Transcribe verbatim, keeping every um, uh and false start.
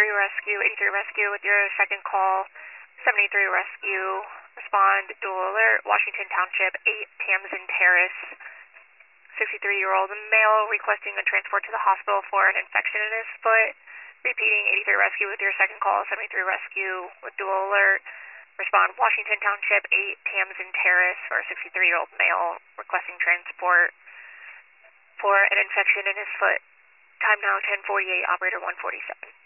seventy-three Rescue, eighty-three Rescue with your second call. seventy-three Rescue, respond, dual alert, Washington Township, eight Tamsin Terrace. sixty-three-year-old male requesting a transport to the hospital for an infection in his foot. Repeating, eighty-three Rescue with your second call, seventy-three Rescue with dual alert. Respond, Washington Township, eight Tamsin Terrace for a sixty-three-year-old male requesting transport for an infection in his foot. Time now ten forty-eight, operator one forty-seven.